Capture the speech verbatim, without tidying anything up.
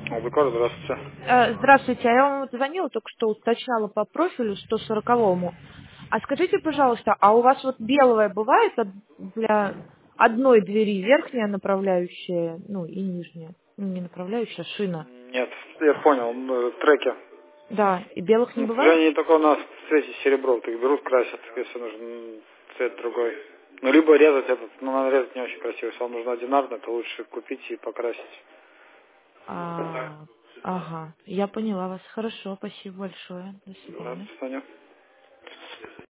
Алдукар, здравствуйте. Э, Здравствуйте, а я вам вот звонила, только что уточняла по профилю сто сороковому. А скажите, пожалуйста, а у вас вот белое бывает от- для одной двери верхняя направляющая, ну и нижняя? Ну, не направляющая, а шина. Нет, я понял, ну, треки. Да, и белых не Ну, к бывает? сожалению, только у нас в цвете серебро, вот их берут, красят, если нужен м, цвет другой. Ну, либо резать этот, ну, надо резать не очень красиво, если вам нужно одинарно, то лучше купить и покрасить. А, ага, я поняла вас. Хорошо, спасибо большое. До Да, свидания. до свидания.